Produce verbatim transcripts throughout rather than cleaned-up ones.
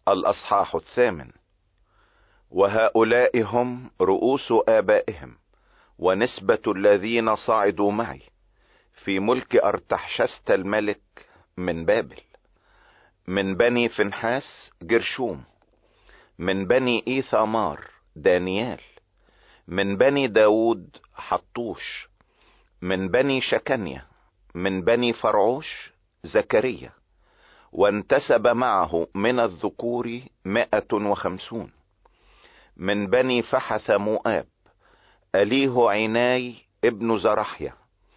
الأصحاح الثامن. وهؤلاء هم رؤوس آبائهم ونسبة الذين صعدوا معي في ملك أرتحشست الملك من بابل: من بني فنحاس جرشوم، من بني إيثامار دانيال، من بني داود حطوش، من بني شكنية، من بني فرعوش زكريا. وانتسب معه من الذكور مائة وخمسون. من بني فحث مؤاب أليه عيناي ابن زرحية،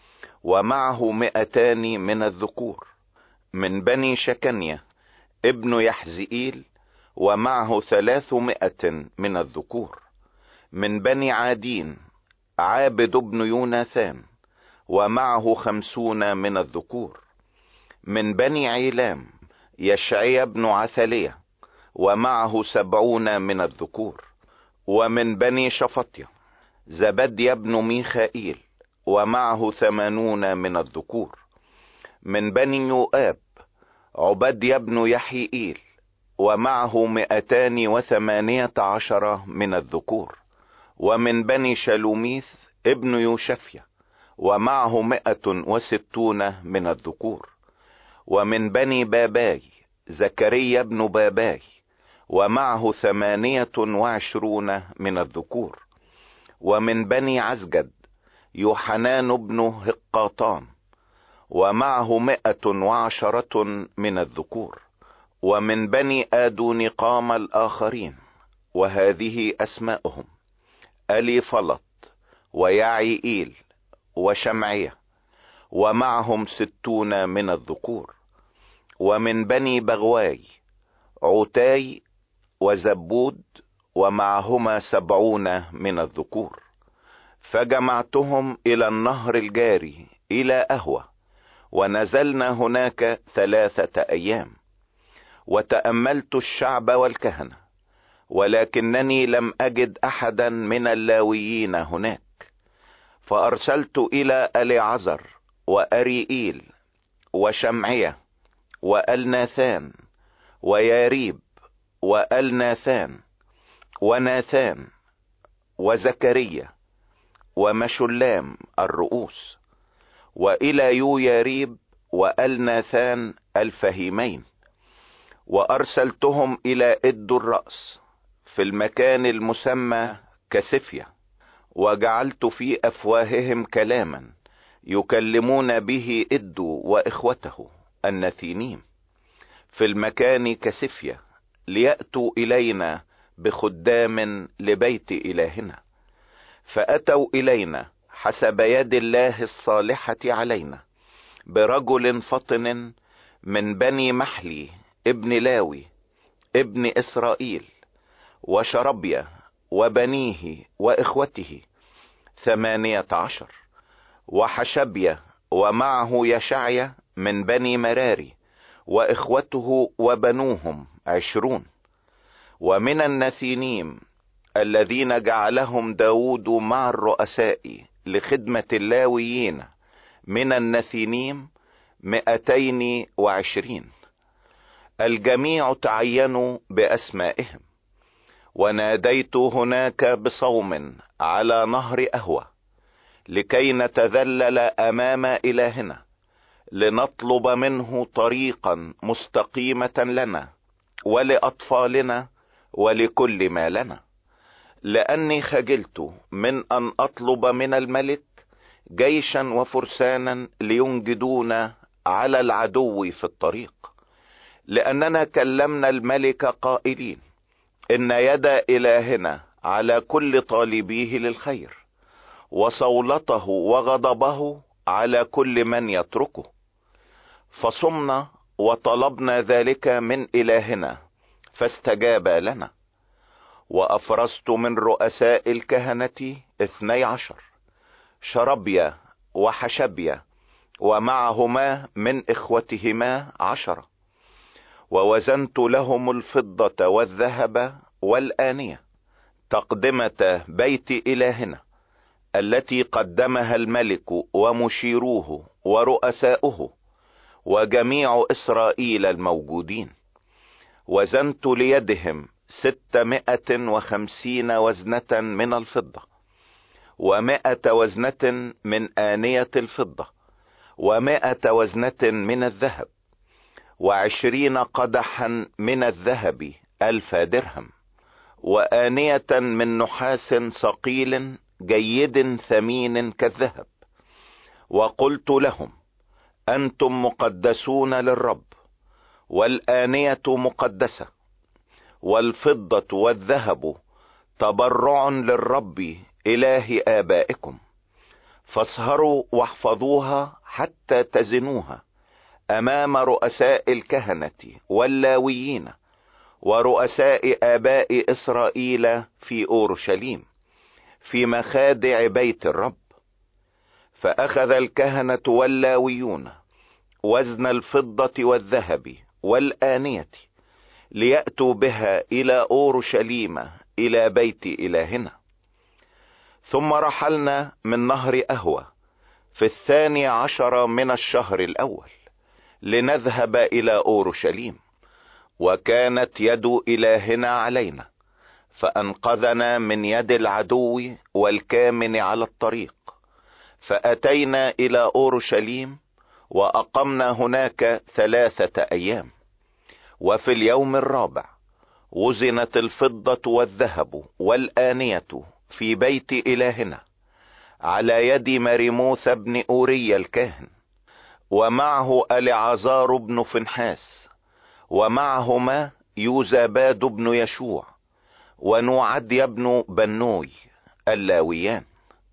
ومعه مئتان من الذكور. من بني شكنية ابن يحزئيل، ومعه ثلاثمائة من الذكور. من بني عادين عابد بن يوناثان، ومعه خمسون من الذكور. من بني عيلام يشعي بن عثلية، ومعه سبعون من الذكور. ومن بني شفطية زبديا بن ميخائيل، ومعه ثمانون من الذكور. من بني يؤاب عبديا بن يحيئيل، ومعه مئتان وثمانية عشر من الذكور. ومن بني شلوميث ابن يوشفيا، ومعه مئة وستون من الذكور. ومن بني باباي زكريا بن باباي، ومعه ثمانية وعشرون من الذكور. ومن بني عزجد يوحنان بن هقاطان، ومعه مئة وعشرة من الذكور. ومن بني آدونقام الآخرين، وهذه أسماؤهم: ألي فلط ويعيئيل وشمعية، ومعهم ستون من الذكور. ومن بني بغواي عتاي وزبود، ومعهما سبعون من الذكور. فجمعتهم إلى النهر الجاري إلى أهوى، ونزلنا هناك ثلاثة أيام. وتأملت الشعب والكهنة، ولكنني لم أجد أحدا من اللاويين هناك. فأرسلت إلى أليعزر وأريئيل وشمعية وألناثان وياريب وألناثان وناثان وزكريا ومشلام الرؤوس، وإلى يوياريب وألناثان الفهيمين. وأرسلتهم إلى إد الرأس في المكان المسمى كسفية، وجعلت في أفواههم كلاما يكلمون به إد وإخوته النثينيم في المكان كسفية، ليأتوا إلينا بخدام لبيت إلهنا. فأتوا إلينا حسب يد الله الصالحة علينا برجل فطن من بني محلي ابن لاوي ابن إسرائيل، وشربيا وبنيه وإخوته ثمانية عشر. وحشبيا ومعه يشعيا من بني مراري، وإخوته وبنوهم عشرون. ومن النثينيم الذين جعلهم داود مع الرؤساء لخدمة اللاويين، من النثينيم مئتين وعشرين. الجميع تعينوا بأسمائهم. وناديت هناك بصوم على نهر أهوى، لكي نتذلل أمام إلهنا، لنطلب منه طريقا مستقيمة لنا ولأطفالنا ولكل ما لنا. لأني خجلت من أن أطلب من الملك جيشا وفرسانا لينجدون على العدو في الطريق، لأننا كلمنا الملك قائلين: إن يد إلهنا على كل طالبيه للخير، وصولته وغضبه على كل من يتركه. فصمنا وطلبنا ذلك من إلهنا فاستجاب لنا. وأفرزت من رؤساء الكهنة اثني عشر: شربيا وحشبيا، ومعهما من إخوتهما عشرة. ووزنت لهم الفضة والذهب والآنية تقدمة بيت إلهنا، التي قدمها الملك ومشيروه ورؤساؤه وجميع إسرائيل الموجودين. وزنت ليدهم ستمائة وخمسين وزنة من الفضة، ومائة وزنة من آنية الفضة، ومائة وزنة من الذهب، وعشرين قدحا من الذهب ألف درهم، وآنية من نحاس صقيل جيد ثمين كالذهب. وقلت لهم: أنتم مقدسون للرب، والآنية مقدسة، والفضة والذهب تبرع للرب إله آبائكم، فاسهروا واحفظوها حتى تزنوها أمام رؤساء الكهنة واللاويين ورؤساء آباء إسرائيل في أورشليم في مخادع بيت الرب. فأخذ الكهنة واللاويون وزن الفضة والذهب والآنية ليأتوا بها إلى أورشليم إلى بيت إلهنا. ثم رحلنا من نهر أهوى في الثاني عشر من الشهر الأول لنذهب إلى أورشليم، وكانت يد إلهنا علينا فأنقذنا من يد العدو والكامن على الطريق. فأتينا إلى أورشليم وأقمنا هناك ثلاثة أيام. وفي اليوم الرابع وزنت الفضة والذهب والآنية في بيت إلهنا على يد مريموث بن أوري الكاهن، ومعه العازار بن فنحاس، ومعهما يوزاباد بن يشوع ونوعدي بن بنوي اللاويان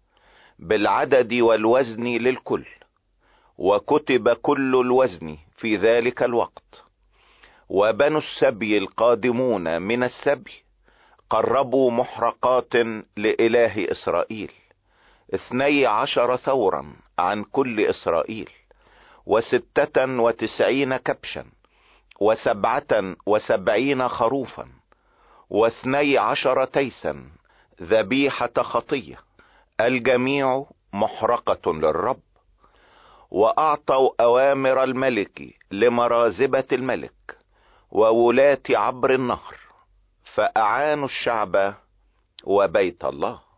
بالعدد والوزن للكل. وكتب كل الوزن في ذلك الوقت. وبنو السبي القادمون من السبي قربوا محرقات لإله إسرائيل، اثني عشر ثورا عن كل إسرائيل، وستة وتسعين كبشا، وسبعة وسبعين خروفا، واثني عشر تيسا ذبيحة خطية، الجميع محرقة للرب. وأعطوا أوامر الملك لمرازبة الملك وولاة عبر النهر، فأعانوا الشعب وبيت الله.